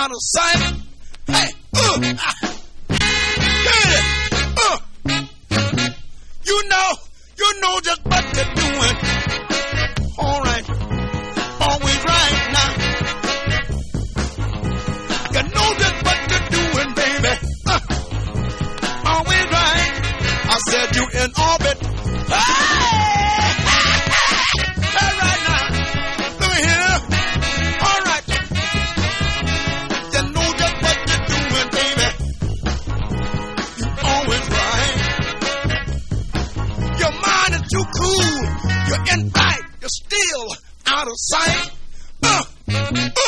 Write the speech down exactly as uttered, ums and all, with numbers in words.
out of sight. Hey, uh, good. Uh, you know, you know just what you're doing. All right, always right now. You know just what you're doing, baby. Uh, always right. I said you in orbit. Hey, hey, right now. Let me hear. All right. You know just what you're doing, baby. You always right. Your mind is too cool. You're in right. You're still out of sight. Uh, uh.